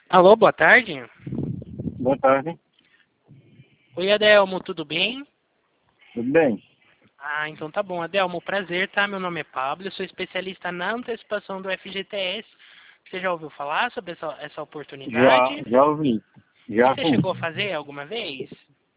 Alô, boa tarde. Boa tarde. Oi, Adelmo, tudo bem? Tudo bem? Ah, então tá bom. Adelmo, prazer, tá? Meu nome é Pablo, eu sou especialista na antecipação do FGTS. Você já ouviu falar sobre essa oportunidade? Já ouvi. E Já você sim. chegou a fazer alguma vez?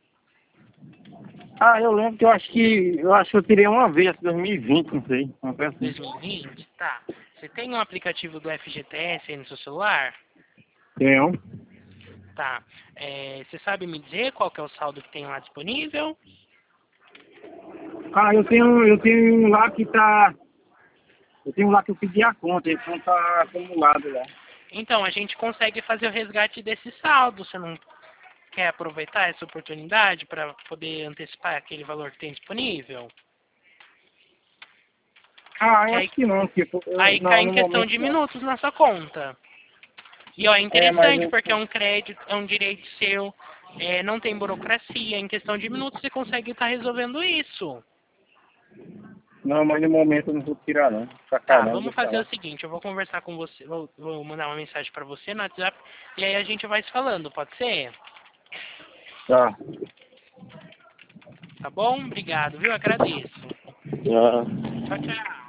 Ah, eu lembro que eu acho que eu tirei uma vez, 2020, não sei. Uma coisa assim. 2020? Tá. Você tem um aplicativo do FGTS aí no seu celular? Tem um. Tá. Você sabe me dizer qual que é o saldo que tem lá disponível? Ah, eu tenho um lá que tá. Eu tenho um lá que eu pedi a conta, esse não tá acumulado lá. Então, a gente consegue fazer o resgate desse saldo. Você não quer aproveitar essa oportunidade para poder antecipar aquele valor que tem disponível? Ah, Que eu aí, acho que não, tipo, aí cai não, em no questão momento de não. minutos na sua conta. E ó, é Mas interessante porque é um crédito, é um direito seu, não tem burocracia. Em questão de minutos você consegue estar resolvendo isso. não, mas no momento eu não vou tirar não. Tá, Sacanagem, vamos deixa fazer o lá. seguinte, eu vou conversar com você, vou mandar uma mensagem para você no WhatsApp e aí a gente vai se falando, pode ser? Tá. Tá bom? Obrigado, viu? Agradeço. Tá. Tchau, tchau.